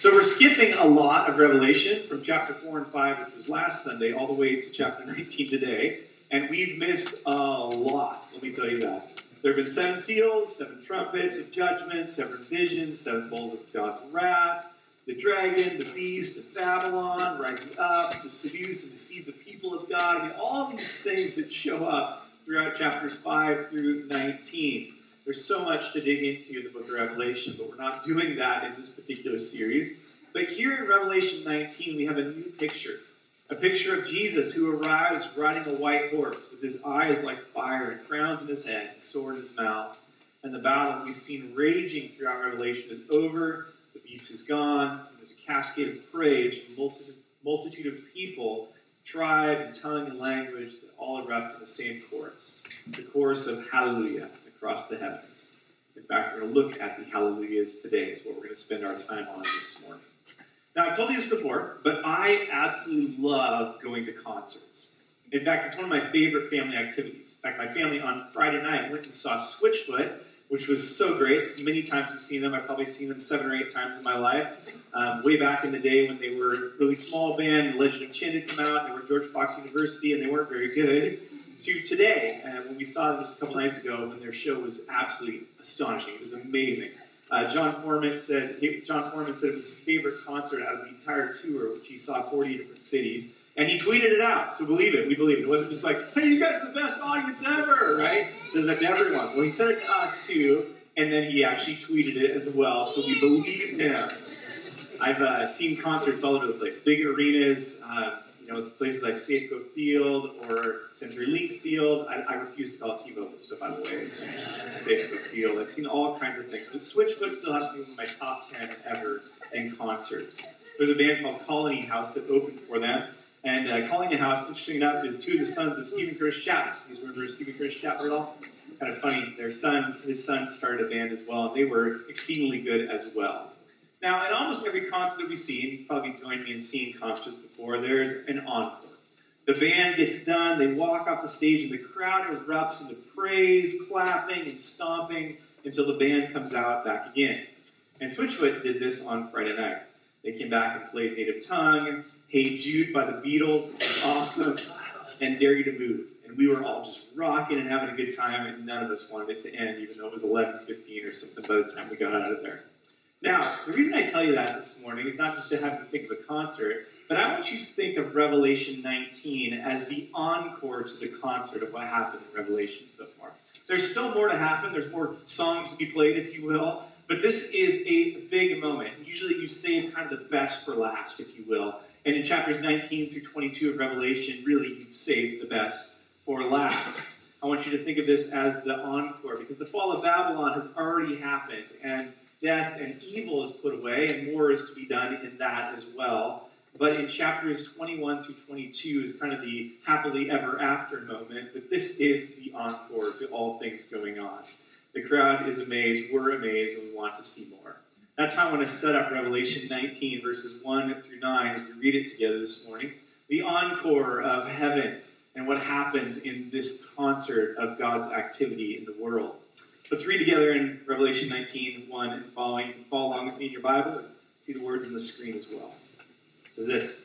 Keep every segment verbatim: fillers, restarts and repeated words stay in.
So we're skipping a lot of Revelation from chapter four and five, which was last Sunday, all the way to chapter nineteen today. And we've missed a lot, let me tell you that. There have been seven seals, seven trumpets of judgment, seven visions, seven bowls of God's wrath, the dragon, the beast, of Babylon, rising up to seduce and deceive the people of God. I mean, all these things that show up throughout chapters five through nineteen. There's so much to dig into in the book of Revelation, but we're not doing that in this particular series. But here in Revelation nineteen, we have a new picture. A picture of Jesus who arrives riding a white horse with his eyes like fire and crowns in his head, a sword in his mouth. And the battle we've seen raging throughout Revelation is over. The beast is gone. And there's a cascade of praise from a multitude, multitude of people, tribe and tongue and language that all erupt in the same chorus. The chorus of hallelujah across the heavens. In fact, we're going to look at the hallelujahs today. Is what we're going to spend our time on this morning. Now, I've told you this before, but I absolutely love going to concerts. In fact, it's one of my favorite family activities. In fact, my family on Friday night went and saw Switchfoot, which was so great. So many times we've seen them. I've probably seen them seven or eight times in my life. Um, way back in the day when they were a really small band, The Legend of Chin had come out, and they were at George Fox University, and they weren't very good, to today, and when we saw them just a couple nights ago, when their show was absolutely astonishing. It was amazing. Uh, John Foreman said John Foreman said it was his favorite concert out of the entire tour, which he saw forty different cities, and he tweeted it out. So believe it, we believe it. It wasn't just like, "Hey, you guys are the best audience ever," right? He says that to everyone. Well, he said it to us too, and then he actually tweeted it as well. So we believe him. I've uh, seen concerts all over the place, big arenas. Uh, You know, it's places like Safeco Field or CenturyLink Field. I, I refuse to call it T-Mobile stuff, by the way. It's just Safeco Field. I've seen all kinds of things. But Switchfoot still has to be one of my top ten ever in concerts. There's a band called Colony House that opened for them. And uh, Colony House, interesting enough, is two of the sons of Stephen Curtis Chapman. You remember Stephen Curtis Chapman at all? Kind of funny. Their sons, his son started a band as well, and they were exceedingly good as well. Now, in almost every concert that we see, and you've probably joined me in seeing concerts before, there's an encore. The band gets done, they walk off the stage, and the crowd erupts into praise, clapping, and stomping until the band comes out back again. And Switchfoot did this on Friday night. They came back and played Native Tongue, Hey Jude by the Beatles, which was awesome, and Dare You to Move. And we were all just rocking and having a good time, and none of us wanted it to end, even though it was eleven fifteen or something by the time we got out of there. Now, the reason I tell you that this morning is not just to have you think of a concert, but I want you to think of Revelation nineteen as the encore to the concert of what happened in Revelation so far. There's still more to happen. There's more songs to be played, if you will. But this is a big moment. Usually you save kind of the best for last, if you will. And in chapters nineteen through twenty-two of Revelation, really, you've saved the best for last. I want you to think of this as the encore, because the fall of Babylon has already happened, and death and evil is put away, and more is to be done in that as well. But in chapters twenty-one through twenty-two is kind of the happily ever after moment, but this is the encore to all things going on. The crowd is amazed, we're amazed, and we want to see more. That's how I want to set up Revelation nineteen, verses one through nine, as we read it together this morning. The encore of heaven and what happens in this concert of God's activity in the world. Let's read together in Revelation nineteen, one and following. Follow along with me in your Bible. See the words on the screen as well. It says this: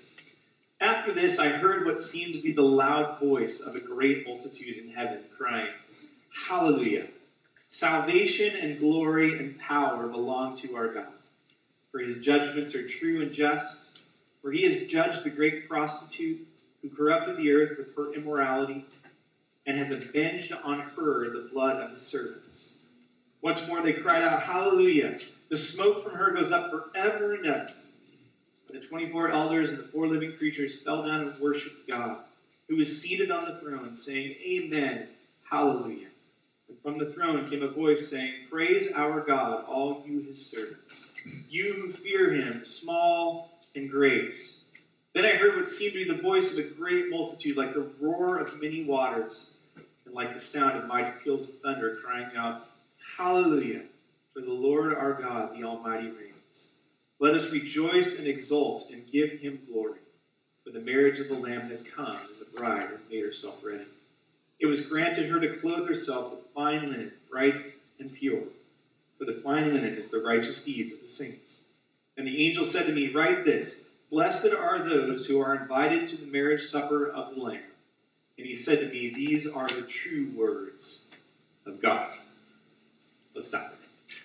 After this I heard what seemed to be the loud voice of a great multitude in heaven, crying, Hallelujah! Salvation and glory and power belong to our God. For his judgments are true and just. For he has judged the great prostitute who corrupted the earth with her immorality, and has avenged on her the blood of his servants. Once more they cried out, Hallelujah! The smoke from her goes up forever and ever. And the twenty-four elders and the four living creatures fell down and worshipped God, who was seated on the throne, saying, Amen, Hallelujah. And from the throne came a voice saying, Praise our God, all you his servants, you who fear him, small and great. Then I heard what seemed to be the voice of a great multitude, like the roar of many waters, and like the sound of mighty peals of thunder, crying out, Hallelujah, for the Lord our God, the Almighty reigns. Let us rejoice and exult and give him glory, for the marriage of the Lamb has come, and the bride has made herself ready. It was granted her to clothe herself with fine linen, bright and pure, for the fine linen is the righteous deeds of the saints. And the angel said to me, write this, blessed are those who are invited to the marriage supper of the Lamb. And he said to me, these are the true words of God. Let's stop there.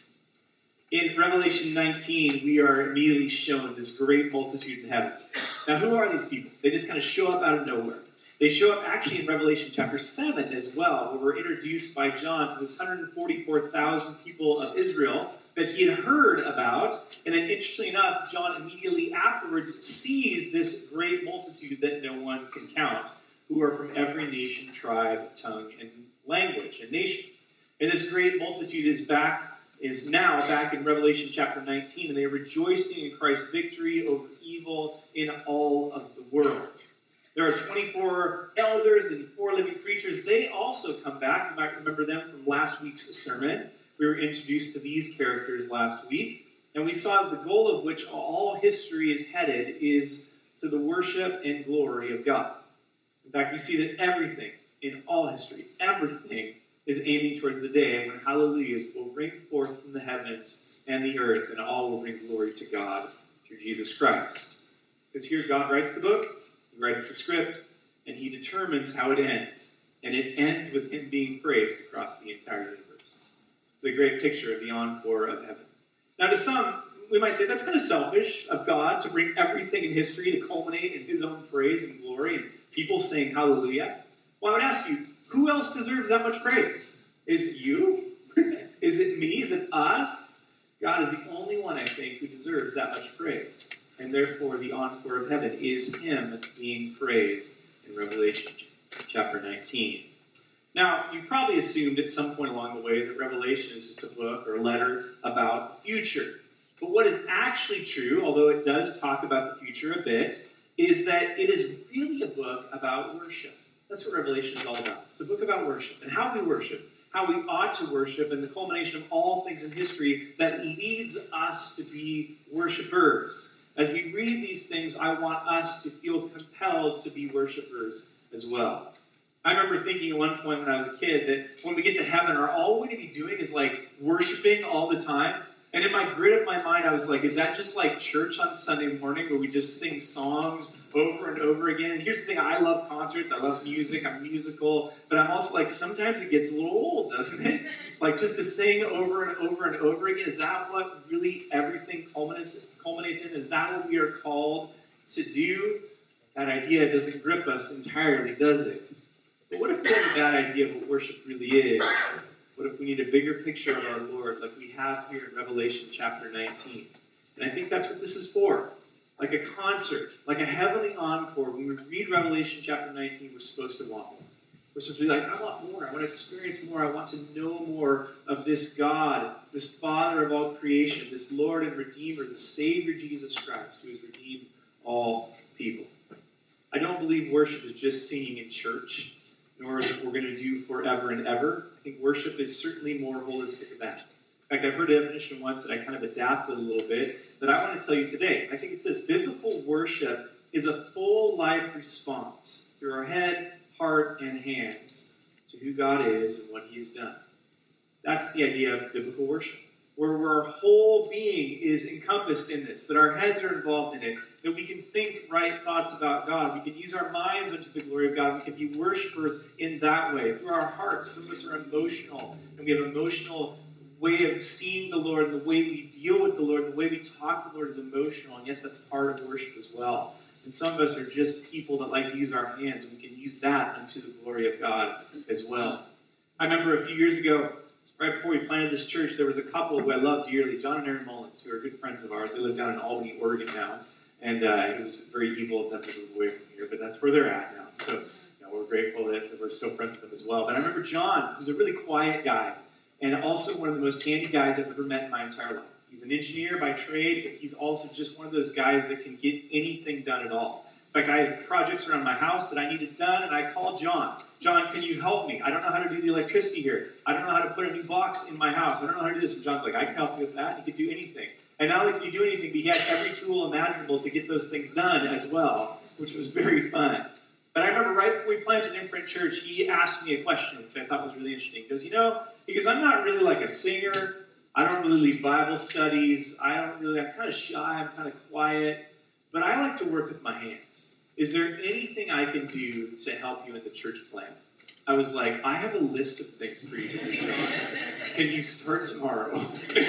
In Revelation nineteen, we are immediately shown this great multitude in heaven. Now, who are these people? They just kind of show up out of nowhere. They show up actually in Revelation chapter seven as well, where we're introduced by John to this one hundred forty-four thousand people of Israel that he had heard about. And then, interestingly enough, John immediately afterwards sees this great multitude that no one can count, who are from every nation, tribe, tongue, and language and nation. And this great multitude is back, is now back in Revelation chapter nineteen, and they are rejoicing in Christ's victory over evil in all of the world. There are twenty-four elders and four living creatures. They also come back. You might remember them from last week's sermon. We were introduced to these characters last week, and we saw the goal of which all history is headed is to the worship and glory of God. In fact, we see that everything in all history, everything is aiming towards the day when hallelujahs will ring forth from the heavens and the earth, and all will bring glory to God through Jesus Christ. Because here God writes the book, he writes the script, and he determines how it ends. And it ends with him being praised across the entire universe. It's a great picture of the encore of heaven. Now to some, we might say that's kind of selfish of God to bring everything in history to culminate in his own praise and glory and people saying hallelujah. Well, I would ask you, who else deserves that much praise? Is it you? Is it me? Is it us? God is the only one, I think, who deserves that much praise. And therefore, the encore of heaven is him being praised in Revelation chapter nineteen. Now, you probably assumed at some point along the way that Revelation is just a book or a letter about the future. But what is actually true, although it does talk about the future a bit, is that it is really a book about worship. That's what Revelation is all about. It's a book about worship and how we worship, how we ought to worship, and the culmination of all things in history that leads us to be worshipers. As we read these things, I want us to feel compelled to be worshipers as well. I remember thinking at one point when I was a kid that when we get to heaven, are all we're going to be doing is like worshiping all the time? And in my grid of my mind, I was like, is that just like church on Sunday morning where we just sing songs over and over again? And here's the thing, I love concerts, I love music, I'm musical, but I'm also like, sometimes it gets a little old, doesn't it? Like just to sing over and over and over again, is that what really everything culminates, culminates in? Is that what we are called to do? That idea doesn't grip us entirely, does it? But what if we have a bad idea of what worship really is? What if we need a bigger picture of our Lord like we have here in Revelation chapter nineteen? And I think that's what this is for. Like a concert, like a heavenly encore. When we read Revelation chapter nineteen, we're supposed to want more. We're supposed to be like, I want more. I want to experience more. I want to know more of this God, this Father of all creation, this Lord and Redeemer, the Savior Jesus Christ, who has redeemed all people. I don't believe worship is just singing in church, nor is it what we're going to do forever and ever. I think worship is certainly more holistic than that. In fact, I've heard a definition once that I kind of adapted a little bit that I want to tell you today. I think it says, biblical worship is a full life response through our head, heart, and hands to who God is and what he has done. That's the idea of biblical worship, where our whole being is encompassed in this, that our heads are involved in it, that we can think right thoughts about God. We can use our minds unto the glory of God. We can be worshipers in that way. Through our hearts, some of us are emotional, and we have an emotional way of seeing the Lord, and the way we deal with the Lord, and the way we talk to the Lord is emotional, and yes, that's part of worship as well. And some of us are just people that like to use our hands, and we can use that unto the glory of God as well. I remember a few years ago, right before we planted this church, there was a couple who I love dearly, John and Erin Mullins, who are good friends of ours. They live down in Albany, Oregon now, and uh, it was very evil of them to move away from here, but that's where they're at now. So you know, we're grateful that, that we're still friends with them as well. But I remember John, who's a really quiet guy, and also one of the most handy guys I've ever met in my entire life. He's an engineer by trade, but he's also just one of those guys that can get anything done at all. In fact, I had projects around my house that I needed done, and I called John. John, can you help me? I don't know how to do the electricity here. I don't know how to put a new box in my house. I don't know how to do this. And John's like, I can help you with that. He could do anything. And not only could he do anything, but he had every tool imaginable to get those things done as well, which was very fun. But I remember right before we planted Imprint Church, he asked me a question, which I thought was really interesting. He goes, you know, because I'm not really like a singer. I don't really lead Bible studies. I don't really, I'm kind of shy, I'm kind of quiet. But I like to work with my hands. Is there anything I can do to help you in the church plan? I was like, I have a list of things for you to do, John. Can you start tomorrow?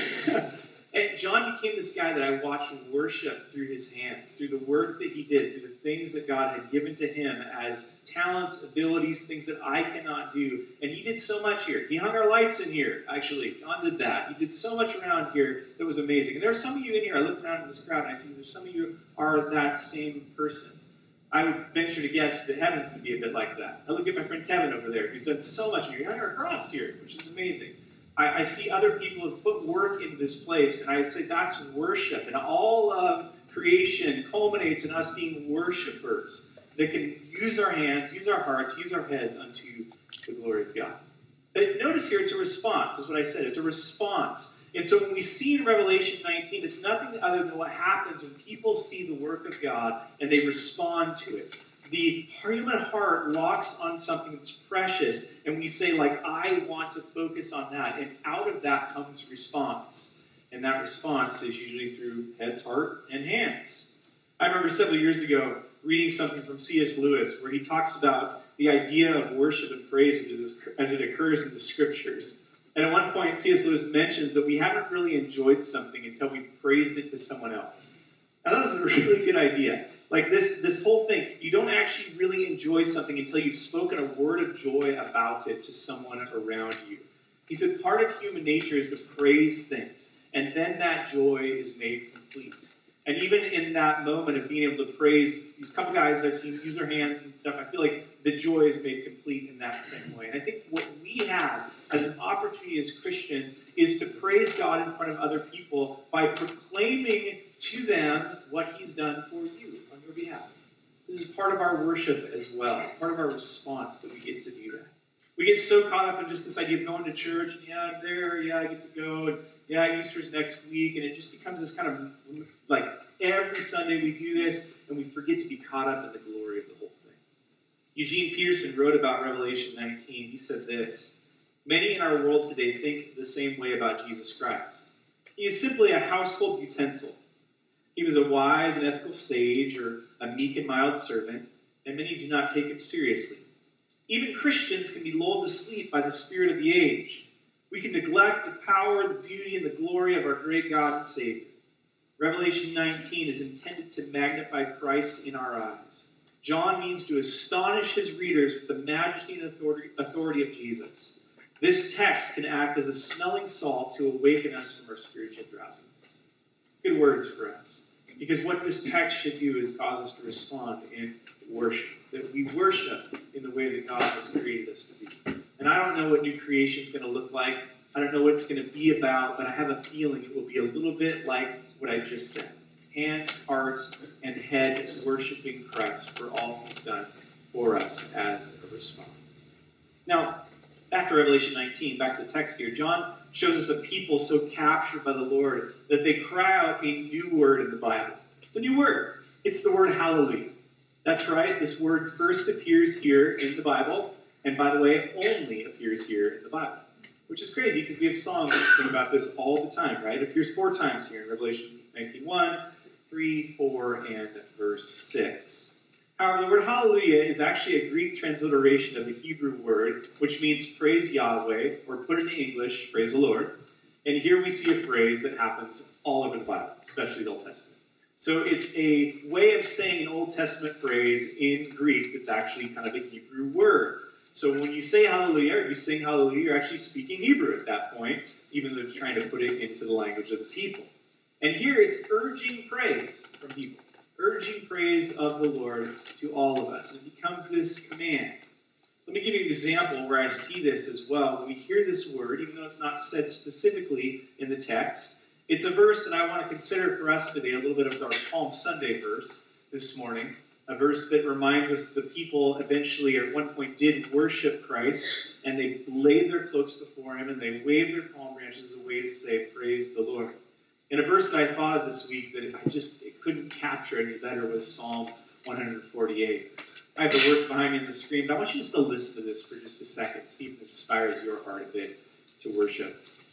And John became this guy that I watched worship through his hands, through the work that he did, through the things that God had given to him as talents, abilities, things that I cannot do. And he did so much here. He hung our lights in here, actually. John did that. He did so much around here that was amazing. And there are some of you in here, I look around in this crowd and I see there's some of you are that same person. I would venture to guess that heaven's going to be a bit like that. I look at my friend Kevin over there, who's done so much here. He hung our cross here, which is amazing. I, I see other people who have put work into this place, and I say that's worship. And all of creation culminates in us being worshipers that can use our hands, use our hearts, use our heads unto the glory of God. But notice here, it's a response, is what I said. It's a response. And so when we see in Revelation nineteen, it's nothing other than what happens when people see the work of God and they respond to it. The human heart locks on something that's precious, and we say, like, I want to focus on that. And out of that comes response. And that response is usually through heads, heart, and hands. I remember several years ago reading something from C S Lewis where he talks about the idea of worship and praise as it occurs in the Scriptures. And at one point, C S Lewis mentions that we haven't really enjoyed something until we've praised it to someone else. Now, that was a really good idea. Like this, this whole thing, you don't actually really enjoy something until you've spoken a word of joy about it to someone around you. He said part of human nature is to praise things, and then that joy is made complete. And even in that moment of being able to praise these couple guys I've seen use their hands and stuff, I feel like the joy is made complete in that same way. And I think what we have as an opportunity as Christians is to praise God in front of other people by proclaiming to them what he's done for you on your behalf. This is part of our worship as well, part of our response that we get to do that. We get so caught up in just this idea of going to church, and yeah, I'm there, yeah, I get to go, and yeah, Easter's next week, and it just becomes this kind of, like, every Sunday we do this, and we forget to be caught up in the glory of the whole thing. Eugene Peterson wrote about Revelation nineteen. He said this: many in our world today think the same way about Jesus Christ. He is simply a household utensil. He was a wise and ethical sage, or a meek and mild servant, and many do not take him seriously. Even Christians can be lulled to sleep by the spirit of the age. We can neglect the power, the beauty, and the glory of our great God and Savior. Revelation nineteen is intended to magnify Christ in our eyes. John means to astonish his readers with the majesty and authority, authority of Jesus. This text can act as a smelling salt to awaken us from our spiritual drowsiness. Good words for us. Because what this text should do is cause us to respond in worship. That we worship in the way that God has created us to be. And I don't know what new creation is going to look like. I don't know what it's going to be about, but I have a feeling it will be a little bit like what I just said. Hands, hearts, and head worshiping Christ for all he's done for us as a response. Now, back to Revelation nineteen, back to the text here. John shows us a people so captured by the Lord that they cry out a new word in the Bible. It's a new word. It's the word hallelujah. That's right. This word first appears here in the Bible, and by the way, it only appears here in the Bible, which is crazy because we have songs that sing about this all the time, right? It appears four times here in Revelation nineteen one, three, four, and verse six. However, the word hallelujah is actually a Greek transliteration of the Hebrew word, which means praise Yahweh, or put into English, praise the Lord. And here we see a phrase that happens all over the Bible, especially the Old Testament. So it's a way of saying an Old Testament phrase in Greek that's actually kind of a Hebrew word. So when you say hallelujah, or you sing hallelujah, you're actually speaking Hebrew at that point, even though it's trying to put it into the language of the people. And here it's urging praise from people. Urging praise of the Lord to all of us. And it becomes this command. Let me give you an example where I see this as well. When we hear this word, even though it's not said specifically in the text, it's a verse that I want to consider for us today, a little bit of our Palm Sunday verse this morning. A verse that reminds us the people eventually at one point did worship Christ, and they laid their cloaks before him, and they waved their palm branches as a way to say, praise the Lord. And a verse that I thought of this week that I just it couldn't capture any better was Psalm one forty-eight. I have the words behind me on the screen, but I want you just to listen to this for just a second, see if it inspires your heart a bit to worship.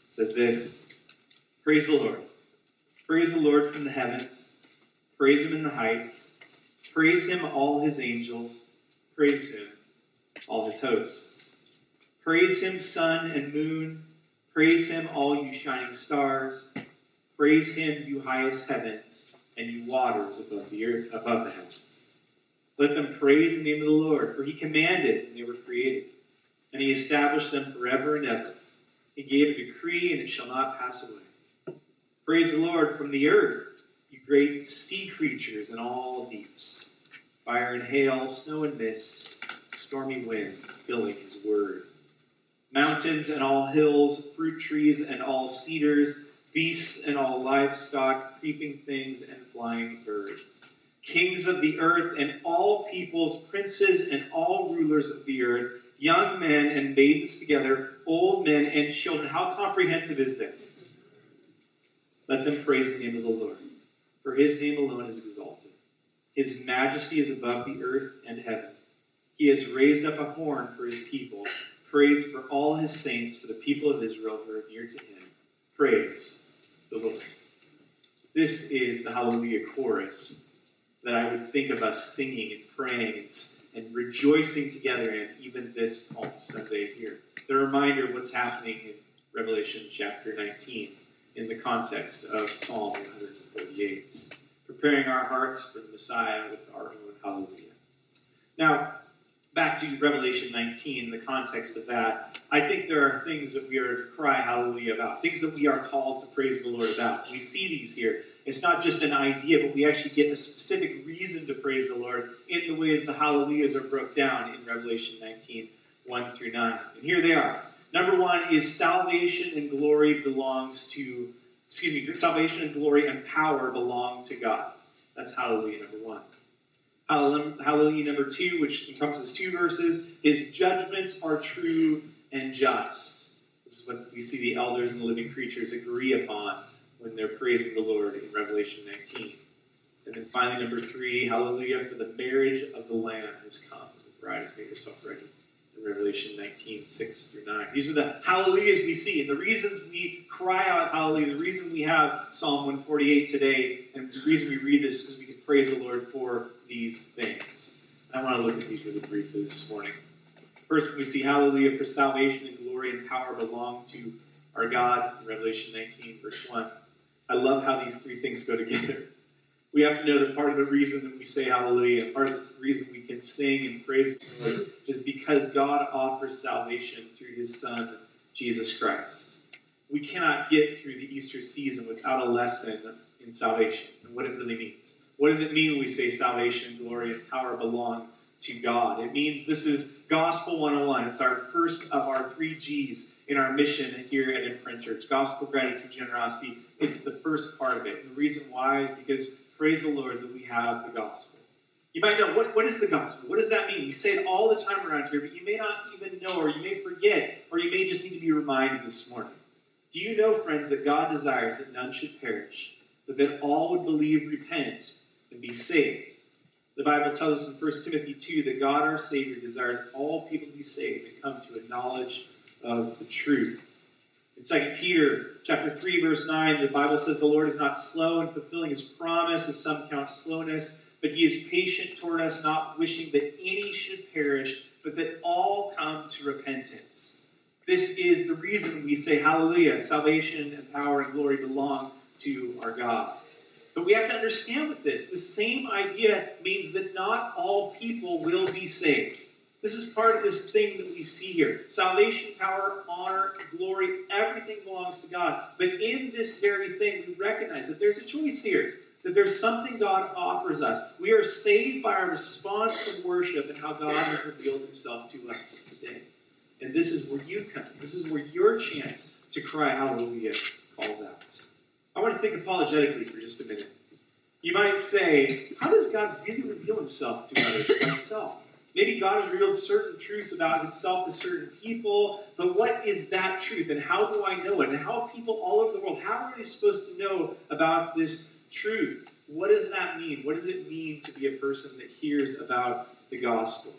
It says this, praise the Lord. Praise the Lord from the heavens. Praise him in the heights. Praise him, all his angels. Praise him, all his hosts. Praise him, sun and moon. Praise him, all you shining stars. Praise him, you highest heavens, and you waters above the earth, above the heavens. Let them praise the name of the Lord, for he commanded, and they were created. And he established them forever and ever. He gave a decree, and it shall not pass away. Praise the Lord from the earth, you great sea creatures and all deeps. Fire and hail, snow and mist, stormy wind, filling his word. Mountains and all hills, fruit trees and all cedars, beasts and all livestock, creeping things and flying birds. Kings of the earth and all peoples, princes and all rulers of the earth, young men and maidens together, old men and children. How comprehensive is this? Let them praise the name of the Lord, for his name alone is exalted. His majesty is above the earth and heaven. He has raised up a horn for his people, praise for all his saints, for the people of Israel who are near to him. Praise the Lord. This is the Hallelujah chorus that I would think of us singing and praying and, and rejoicing together in, even this Palm Sunday here. The reminder of what's happening in Revelation chapter nineteen in the context of Psalm one forty-eight. Preparing our hearts for the Messiah with our own Hallelujah. Now, back to Revelation nineteen, the context of that, I think there are things that we are to cry hallelujah about, things that we are called to praise the Lord about. We see these here. It's not just an idea, but we actually get a specific reason to praise the Lord in the ways the hallelujahs are broke down in Revelation nineteen, one through nine. And here they are. Number one is salvation and glory belongs to, excuse me, salvation and glory and power belong to God. That's hallelujah number one. Hallelujah number two, which encompasses two verses, is judgments are true and just. This is what we see the elders and the living creatures agree upon when they're praising the Lord in Revelation nineteen. And then finally, number three, hallelujah, for the marriage of the Lamb has come. The bride has made herself ready. In Revelation nineteen, six through nine. These are the hallelujahs we see. And the reasons we cry out hallelujah, the reason we have Psalm one forty-eight today, and the reason we read this is we can praise the Lord for these things. I want to look at these really briefly this morning. First, we see hallelujah, for salvation and glory and power belong to our God in Revelation nineteen, verse one. I love how these three things go together. We have to know that part of the reason that we say hallelujah, part of the reason we can sing and praise the Lord, is because God offers salvation through his Son, Jesus Christ. We cannot get through the Easter season without a lesson in salvation and what it really means. What does it mean when we say salvation, glory, and power belong to God? It means this is Gospel one oh one. It's our first of our three G's in our mission here at Imprint Church. Gospel, gratitude, generosity. It's the first part of it. And the reason why is because, praise the Lord, that we have the gospel. You might know, what, what is the gospel? What does that mean? We say it all the time around here, but you may not even know, or you may forget, or you may just need to be reminded this morning. Do you know, friends, that God desires that none should perish, but that all would believe, repent, and be saved? The Bible tells us in First Timothy two that God, our Savior, desires all people to be saved and come to a knowledge of the truth. In Second Peter chapter three, verse nine, the Bible says the Lord is not slow in fulfilling his promise, as some count slowness, but he is patient toward us, not wishing that any should perish, but that all come to repentance. This is the reason we say hallelujah. Salvation and power and glory belong to our God. But we have to understand with this, the same idea means that not all people will be saved. This is part of this thing that we see here. Salvation, power, honor, glory, everything belongs to God. But in this very thing, we recognize that there's a choice here. That there's something God offers us. We are saved by our response to worship and how God has revealed himself to us today. And this is where you come. This is where your chance to cry hallelujah calls out. I want to think apologetically for just a minute. You might say, how does God really reveal himself to others and myself? Maybe God has revealed certain truths about himself to certain people, but what is that truth and how do I know it? And how are people all over the world, how are they supposed to know about this truth? What does that mean? What does it mean to be a person that hears about the gospel?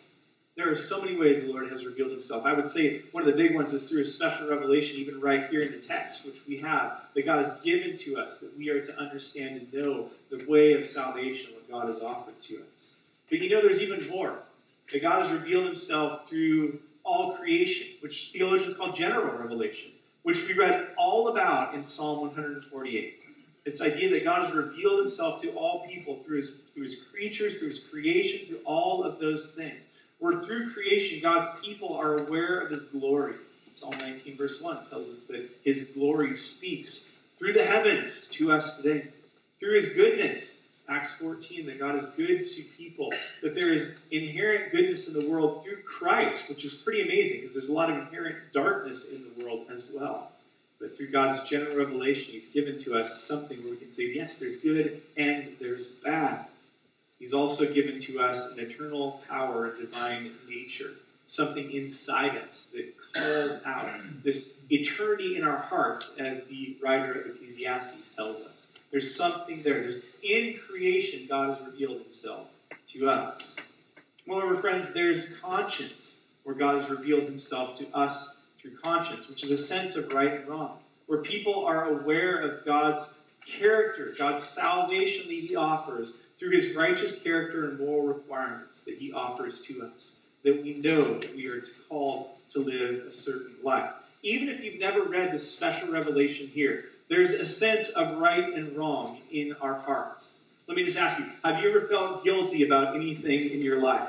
There are so many ways the Lord has revealed himself. I would say one of the big ones is through a special revelation, even right here in the text, which we have, that God has given to us, that we are to understand and know the way of salvation, what God has offered to us. But you know, there's even more. That God has revealed himself through all creation, which theologians call general revelation, which we read all about in Psalm one forty-eight. This idea that God has revealed himself to all people through his, through his creatures, through his creation, through all of those things. Where through creation, God's people are aware of his glory. Psalm nineteen, verse one tells us that his glory speaks through the heavens to us today. Through his goodness, Acts fourteen, that God is good to people. That there is inherent goodness in the world through Christ, which is pretty amazing because there's a lot of inherent darkness in the world as well. But through God's general revelation, he's given to us something where we can say, yes, there's good and there's bad. He's also given to us an eternal power and divine nature, something inside us that calls out this eternity in our hearts, as the writer of Ecclesiastes tells us. There's something there. There's, in creation, God has revealed himself to us. Moreover, friends, there's conscience, where God has revealed himself to us through conscience, which is a sense of right and wrong, where people are aware of God's character, God's salvation that he offers, through his righteous character and moral requirements that he offers to us, that we know that we are called to live a certain life. Even if you've never read the special revelation here, there's a sense of right and wrong in our hearts. Let me just ask you, have you ever felt guilty about anything in your life?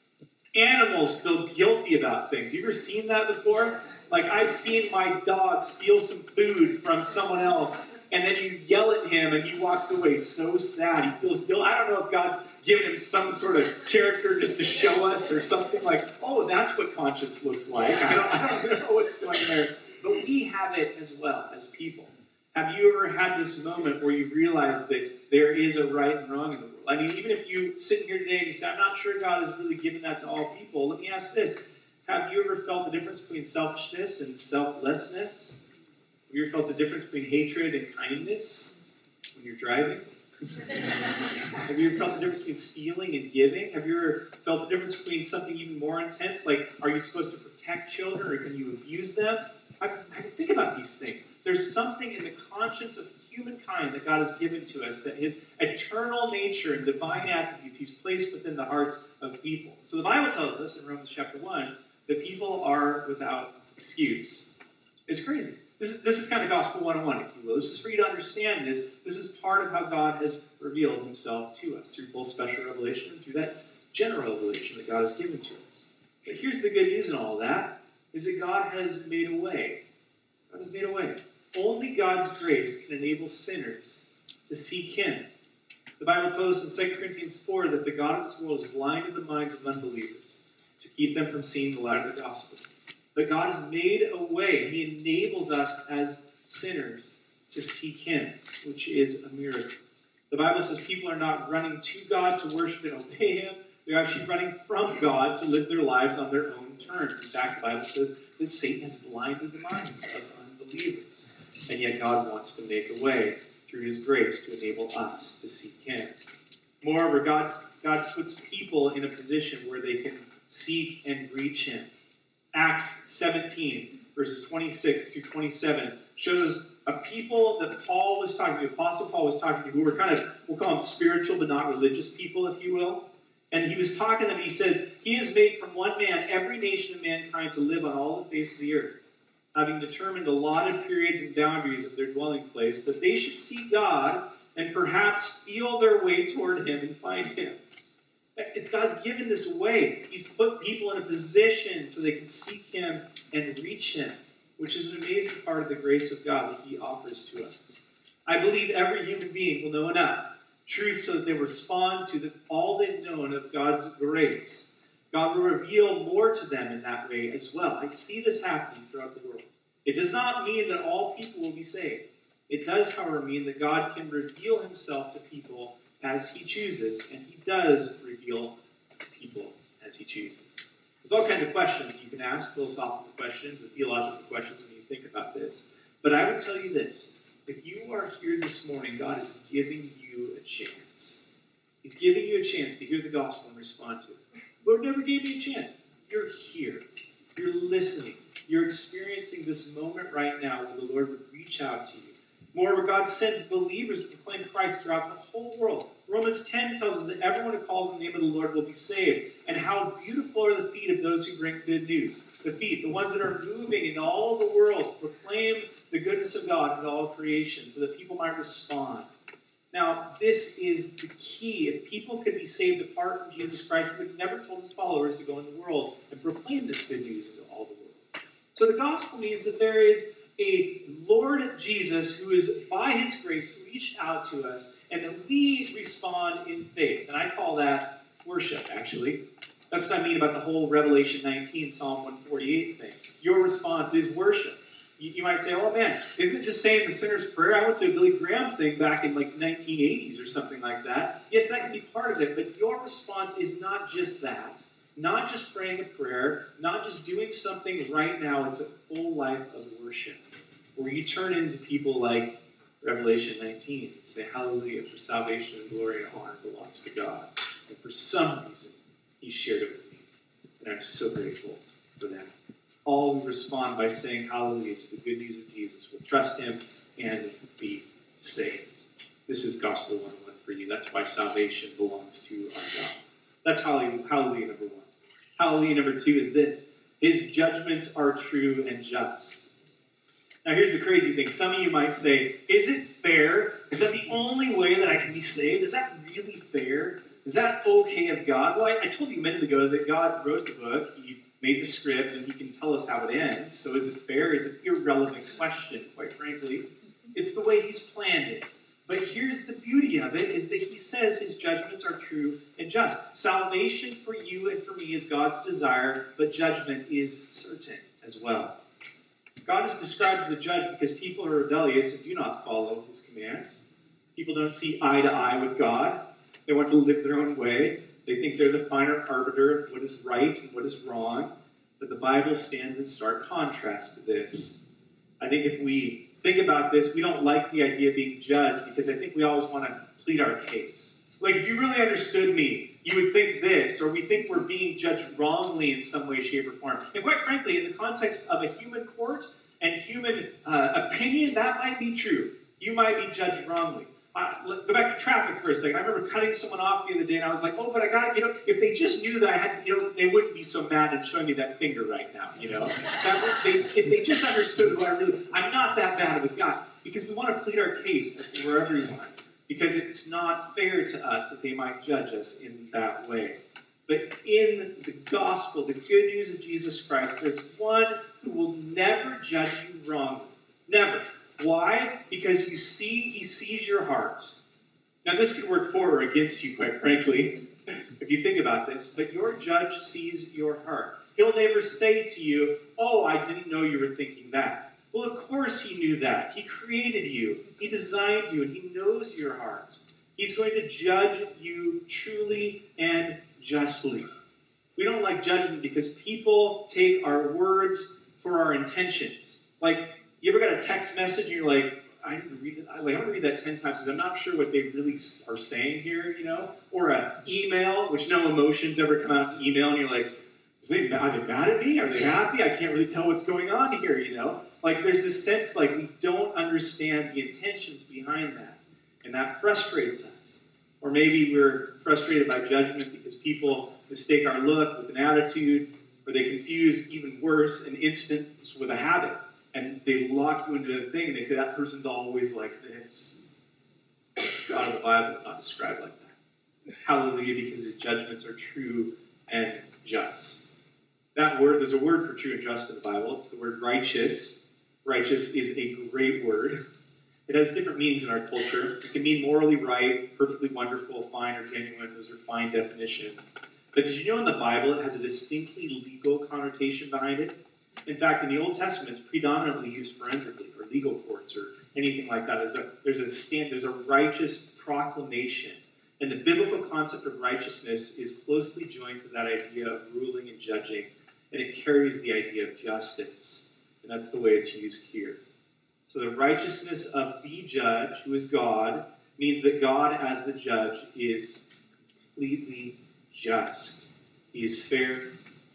Animals feel guilty about things. You ever seen that before? Like, I've seen my dog steal some food from someone else, and then you yell at him, and he walks away so sad. He feels guilt. I don't know if God's given him some sort of character just to show us or something like, oh, that's what conscience looks like. I don't, I don't know what's going there. But we have it as well as people. Have you ever had this moment where you realize that there is a right and wrong in the world? I mean, even if you sit here today and you say, I'm not sure God has really given that to all people, let me ask this. Have you ever felt the difference between selfishness and selflessness? Have you ever felt the difference between hatred and kindness when you're driving? Have you ever felt the difference between stealing and giving? Have you ever felt the difference between something even more intense, like are you supposed to protect children or can you abuse them? I, I think about these things. There's something in the conscience of humankind that God has given to us, that his eternal nature and divine attributes he's placed within the hearts of people. So the Bible tells us in Romans chapter one that people are without excuse. It's crazy. This is, this is kind of gospel one oh one, if you will. This is for you to understand this. This is part of how God has revealed himself to us through both special revelation and through that general revelation that God has given to us. But here's the good news in all of that, is that God has made a way. God has made a way. Only God's grace can enable sinners to seek him. The Bible tells us in Second Corinthians four that the God of this world has blinded the minds of unbelievers to keep them from seeing the light of the gospel. But God has made a way. He enables us as sinners to seek him, which is a miracle. The Bible says people are not running to God to worship and obey him. They're actually running from God to live their lives on their own terms. In fact, the Bible says that Satan has blinded the minds of unbelievers. And yet God wants to make a way through his grace to enable us to seek him. Moreover, God, God puts people in a position where they can seek and reach him. Acts seventeen, verses twenty-six through twenty-seven, shows us a people that Paul was talking to, the Apostle Paul was talking to, who were kind of, we'll call them spiritual but not religious people, if you will. And he was talking to them, he says, he has made from one man every nation of mankind to live on all the face of the earth, having determined allotted periods and boundaries of their dwelling place, that they should seek God and perhaps feel their way toward him and find him. It's God's given this way. He's put people in a position so they can seek him and reach him, which is an amazing part of the grace of God that he offers to us. I believe every human being will know enough truth so that they respond to the, all they've known of God's grace. God will reveal more to them in that way as well. I see this happening throughout the world. It does not mean that all people will be saved. It does, however, mean that God can reveal himself to people as he chooses, and he does reveal to people as he chooses. There's all kinds of questions you can ask, philosophical questions and theological questions when you think about this. But I would tell you this. If you are here this morning, God is giving you a chance. He's giving you a chance to hear the gospel and respond to it. Lord never gave me a chance. you're here. You're listening. You're experiencing this moment right now where the Lord would reach out to you. Moreover, God sent believers to proclaim Christ throughout the whole world. Romans ten tells us that everyone who calls on the name of the Lord will be saved. And how beautiful are the feet of those who bring good news. The feet, the ones that are moving in all the world to proclaim the goodness of God in all creation so that people might respond. Now, this is the key. If people could be saved apart from Jesus Christ, he would never told his followers to go in the world and proclaim this good news into all the world. So the gospel means that there is a Lord Jesus who is, by his grace, reached out to us, and that we respond in faith. And I call that worship, actually. That's what I mean about the whole Revelation nineteen, Psalm one forty-eight thing. Your response is worship. You, you might say, oh man, isn't it just saying the sinner's prayer? I went to a Billy Graham thing back in like nineteen eighties or something like that. Yes, that can be part of it, but your response is not just that. Not just praying a prayer, not just doing something right now. It's a full life of worship, where you turn into people like Revelation nineteen and say, hallelujah, for salvation and glory and honor belongs to God. And for some reason, he shared it with me. And I'm so grateful for that. All who respond by saying hallelujah to the good news of Jesus will trust him and be saved. This is Gospel one oh one for you. That's why salvation belongs to our God. That's hallelujah, hallelujah number one. Hallelujah number two is this. His judgments are true and just. Now here's the crazy thing. Some of you might say, is it fair? Is that the only way that I can be saved? Is that really fair? Is that okay of God? Well, I, I told you a minute ago that God wrote the book. He made the script, and he can tell us how it ends. So is it fair? Is it an irrelevant question, quite frankly? It's the way he's planned it. But here's the beauty of it, is that he says his judgments are true and just. Salvation for you and for me is God's desire, but judgment is certain as well. God is described as a judge because people are rebellious and do not follow his commands. People don't see eye to eye with God. They want to live their own way. They think they're the finer arbiter of what is right and what is wrong. But the Bible stands in stark contrast to this. I think if we think about this, we don't like the idea of being judged because I think we always want to plead our case. Like, if you really understood me, you would think this, or we think we're being judged wrongly in some way, shape, or form. And quite frankly, in the context of a human court and human uh, opinion, that might be true. You might be judged wrongly. Uh, go back to traffic for a second. I remember cutting someone off the other day, and I was like, "Oh, but I gotta get up." If they just knew that I had, you know, they wouldn't be so mad and showing me that finger right now. You know, that, they, if they just understood who I really, I'm not that bad of a guy, because we want to plead our case before everyone, because it's not fair to us that they might judge us in that way. But in the gospel, the good news of Jesus Christ, there's one who will never judge you wrongly, never. Why? Because you see, he sees your heart. Now, this could work for or against you, quite frankly, if you think about this. But your judge sees your heart. He'll never say to you, oh, I didn't know you were thinking that. Well, of course he knew that. He created you. He designed you, and he knows your heart. He's going to judge you truly and justly. We don't like judgment because people take our words for our intentions. Like, you ever got a text message and you're like, I need to read it. I, like, I want to read that ten times because I'm not sure what they really are saying here, you know? Or an email, which no emotions ever come out in email, and you're like, Is they, are they mad at me? Are they happy? I can't really tell what's going on here, you know? Like, there's this sense like we don't understand the intentions behind that, and that frustrates us. Or maybe we're frustrated by judgment because people mistake our look with an attitude, or they confuse, even worse, an instant with a habit. And they lock you into a thing, and they say, that person's always like this. God of the Bible is not described like that. Hallelujah, because his judgments are true and just. That word, there's a word for true and just in the Bible. It's the word righteous. Righteous is a great word. It has different meanings in our culture. It can mean morally right, perfectly wonderful, fine, or genuine. Those are fine definitions. But did you know in the Bible it has a distinctly legal connotation behind it? In fact, in the Old Testament, it's predominantly used forensically, or legal courts, or anything like that. There's a there's a stand, there's a righteous proclamation, and the biblical concept of righteousness is closely joined to that idea of ruling and judging, and it carries the idea of justice, and that's the way it's used here. So the righteousness of the judge, who is God, means that God, as the judge, is completely just. He is fair.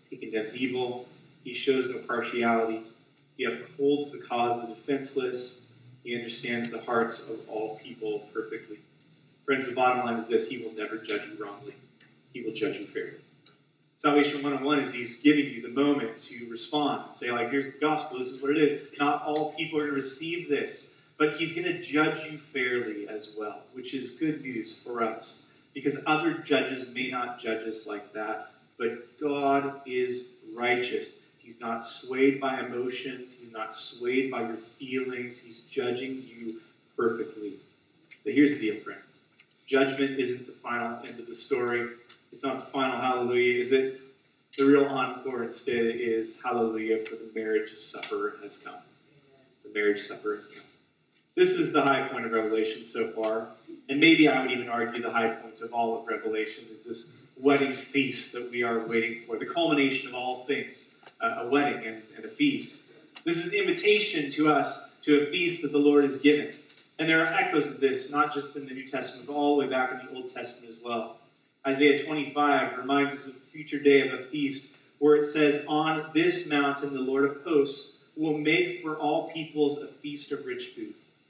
He condemns evil. He shows no partiality. He upholds the cause of the defenseless. He understands the hearts of all people perfectly. Friends, the bottom line is this: he will never judge you wrongly. He will judge you fairly. Salvation one oh one is he's giving you the moment to respond. Say, like, here's the gospel. This is what it is. Not all people are going to receive this. But he's going to judge you fairly as well, which is good news for us. Because other judges may not judge us like that. But God is righteous. He's not swayed by emotions. He's not swayed by your feelings. He's judging you perfectly. But here's the deal, friends. Judgment isn't the final end of the story. It's not the final hallelujah, is it? The real encore instead is hallelujah, for the marriage supper has come. The marriage supper has come. This is the high point of Revelation so far. And maybe I would even argue the high point of all of Revelation is this wedding feast that we are waiting for. The culmination of all things. Uh, a wedding and, and a feast. This is an invitation to us to a feast that the Lord has given. And there are echoes of this, not just in the New Testament, but all the way back in the Old Testament as well. Isaiah twenty-five reminds us of the future day of a feast where it says, on this mountain the Lord of hosts will make for all peoples a feast of rich food,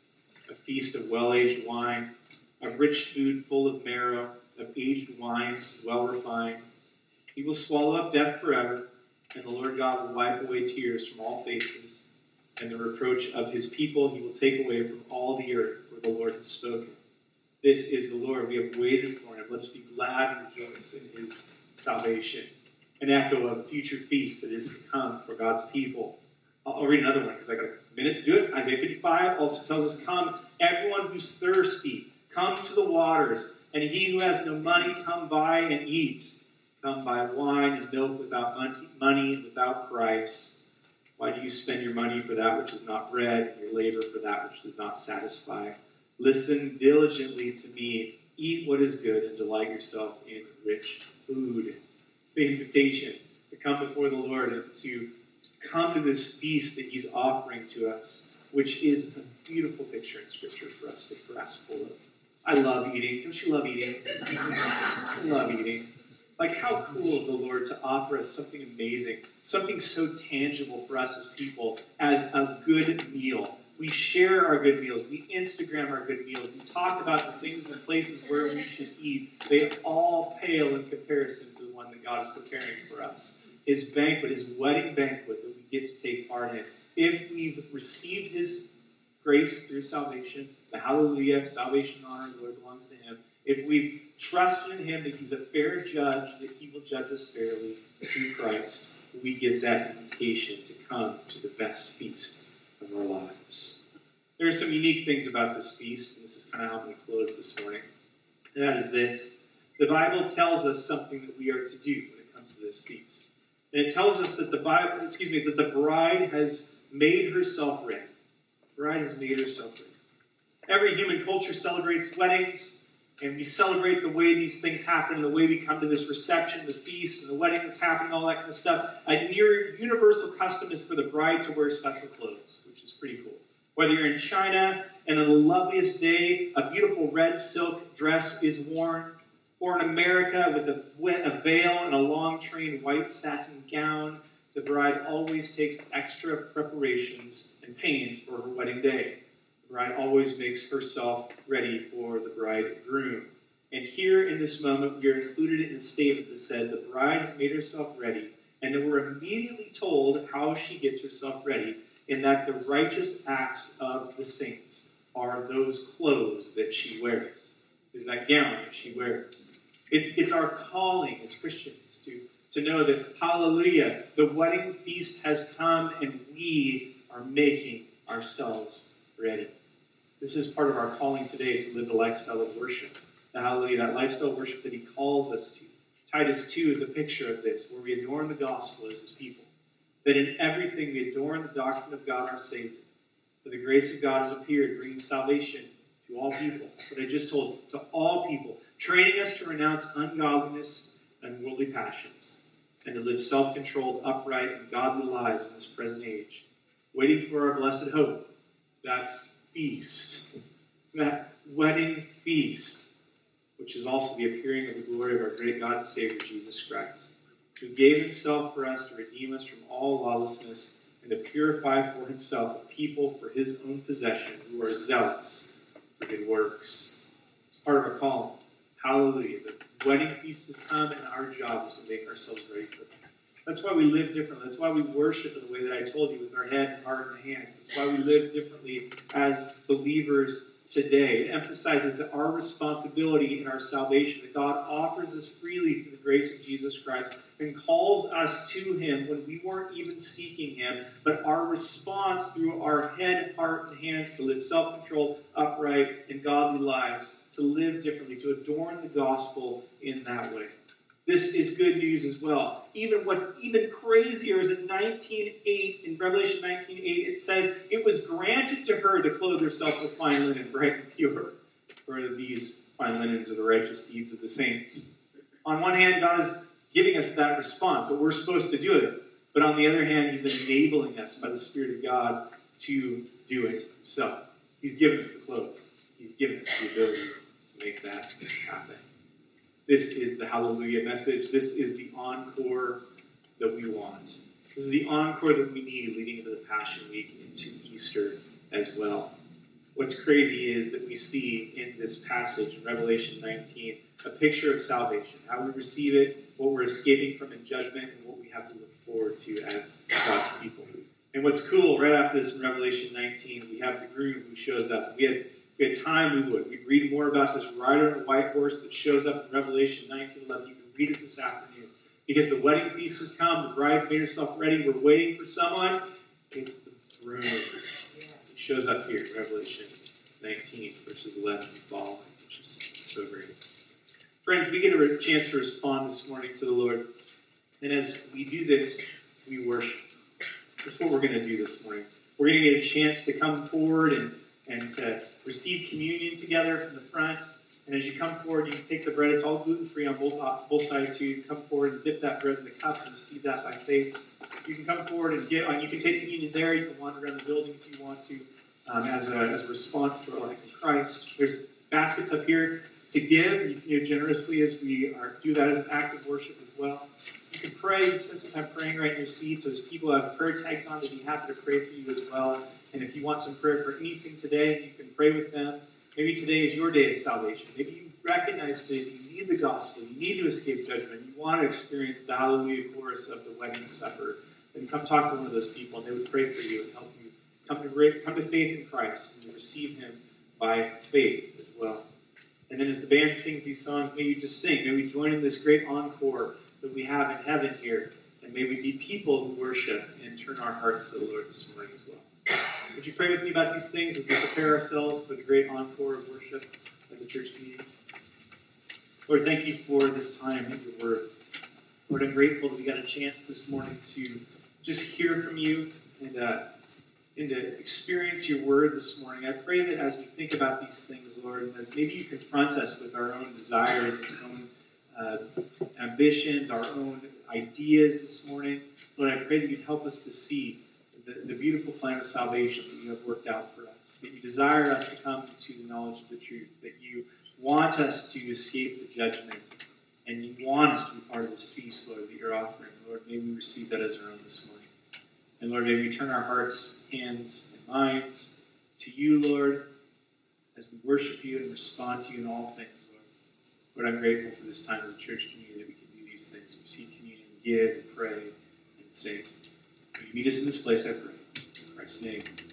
a feast of well-aged wine, of rich food full of marrow, of aged wine well refined. He will swallow up death forever, and the Lord God will wipe away tears from all faces, and the reproach of his people he will take away from all the earth where the Lord has spoken. This is the Lord. We have waited for him. Let's be glad and rejoice in his salvation. An echo of a future feast that is to come for God's people. I'll, I'll read another one because I got a minute to do it. Isaiah fifty-five also tells us, come, everyone who's thirsty, come to the waters, and he who has no money, come buy and eat. Come buy wine and milk without money and without price. Why do you spend your money for that which is not bread, and your labor for that which does not satisfy? Listen diligently to me. Eat what is good and delight yourself in rich food. The invitation to come before the Lord and to come to this feast that he's offering to us, which is a beautiful picture in Scripture for us to grasp hold of. I love eating. Don't you love eating? I love eating. Like, how cool of the Lord to offer us something amazing, something so tangible for us as people, as a good meal. We share our good meals. We Instagram our good meals. We talk about the things and places where we should eat. They all pale in comparison to the one that God is preparing for us. His banquet, his wedding banquet that we get to take part in. If we've received his grace through salvation, the hallelujah, salvation and honor, Lord belongs to him. If we've trusted in him that he's a fair judge, that he will judge us fairly through Christ, we get that invitation to come to the best feast of our lives. There are some unique things about this feast, and this is kind of how I'm going to close this morning. And that is this. The Bible tells us something that we are to do when it comes to this feast. And it tells us that the Bible, excuse me, that the bride has made herself ready. The bride has made herself ready. Every human culture celebrates weddings, and we celebrate the way these things happen, and the way we come to this reception, the feast, and the wedding that's happening, all that kind of stuff. A near universal custom is for the bride to wear special clothes, which is pretty cool. Whether you're in China, and on the loveliest day, a beautiful red silk dress is worn, or in America with a, a veil and a long trained white satin gown, the bride always takes extra preparations and pains for her wedding day. The bride always makes herself ready for the bridegroom. And here in this moment, we are included in a statement that said, the bride has made herself ready, and then we're immediately told how she gets herself ready, in that the righteous acts of the saints are those clothes that she wears. Is that gown that she wears. It's, it's our calling as Christians to, to know that, hallelujah, the wedding feast has come, and we are making ourselves ready. This is part of our calling today, to live a lifestyle of worship. The hallelujah, that lifestyle of worship that he calls us to. Titus two is a picture of this, where we adorn the gospel as his people. That in everything we adorn the doctrine of God our Savior. For the grace of God has appeared, bringing salvation to all people. What I just told, to all people. Training us to renounce ungodliness and worldly passions. And to live self-controlled, upright, and godly lives in this present age. Waiting for our blessed hope. That feast. That wedding feast. Which is also the appearing of the glory of our great God and Savior, Jesus Christ. who gave himself for us to redeem us from all lawlessness and to purify for himself a people for his own possession who are zealous for good works. It's part of our call. Hallelujah. The wedding feast has come, and our job is to make ourselves ready for it. That's why we live differently. That's why we worship in the way that I told you, with our head and heart and hands. That's why we live differently as believers today. It emphasizes that our responsibility in our salvation, that God offers us freely through the grace of Jesus Christ and calls us to him when we weren't even seeking him, but our response through our head, heart, and hands to live self-controlled, upright, and godly lives, to live differently, to adorn the gospel in that way. This is good news as well. Even what's even crazier is in nineteen eight, in Revelation nineteen eight, it says, it was granted to her to clothe herself with fine linen, bright and pure. For these fine linens are the righteous deeds of the saints. On one hand, God is giving us that response, that we're supposed to do it. But on the other hand, he's enabling us by the Spirit of God to do it himself. He's given us the clothes. He's given us the ability to make that happen. This is the hallelujah message. This is the encore that we want. This is the encore that we need leading into the Passion Week, into Easter as well. What's crazy is that we see in this passage, in Revelation nineteen, a picture of salvation, how we receive it, what we're escaping from in judgment, and what we have to look forward to as God's people. And what's cool, right after this in Revelation nineteen, we have the groom who shows up. We had If we had time, we would. We'd read more about this rider on a white horse that shows up in Revelation nineteen eleven. You can read it this afternoon. Because the wedding feast has come. The bride's made herself ready. We're waiting for someone. It's the groom. He shows up here in Revelation nineteen, verses eleven and following, which is so great. Friends, we get a chance to respond this morning to the Lord. And as we do this, we worship. This is what we're going to do this morning. We're going to get a chance to come forward and and to receive communion together from the front. And as you come forward, you can take the bread. It's all gluten-free on both, both sides, so you can come forward and dip that bread in the cup and receive that by faith. You can come forward and get, you can take communion there. You can wander around the building if you want to, um, as, a, as a response to our life in Christ. There's baskets up here to give. You can give generously as we are, do that as an act of worship as well. You can pray. You can spend some time praying right in your seat. So as people have prayer tags on, they'd be happy to pray for you as well. And if you want some prayer for anything today, you can pray with them. Maybe today is your day of salvation. Maybe you recognize today that you need the gospel. You need to escape judgment. You want to experience the hallelujah chorus of the wedding supper. Then come talk to one of those people, and they would pray for you and help you come to, come to faith in Christ and receive him by faith as well. And then as the band sings these songs, may you just sing. May we join in this great encore that we have in heaven here. And may we be people who worship and turn our hearts to the Lord this morning as well. Would you pray with me about these things as we prepare ourselves for the great encore of worship as a church community? Lord, thank you for this time in your word. Lord, I'm grateful that we got a chance this morning to just hear from you and, uh, and to experience your word this morning. I pray that as we think about these things, Lord, and as maybe you confront us with our own desires and our own uh, ambitions, our own ideas this morning, Lord, I pray that you'd help us to see The, the beautiful plan of salvation that you have worked out for us, that you desire us to come to the knowledge of the truth, that you want us to escape the judgment, and you want us to be part of this feast, Lord, that you're offering. Lord, may we receive that as our own this morning. And Lord, may we turn our hearts, hands, and minds to you, Lord, as we worship you and respond to you in all things, Lord. Lord, I'm grateful for this time as a church community that we can do these things, receive communion, give, and pray, and sing. Will you meet us in this place, I pray. In Christ's name.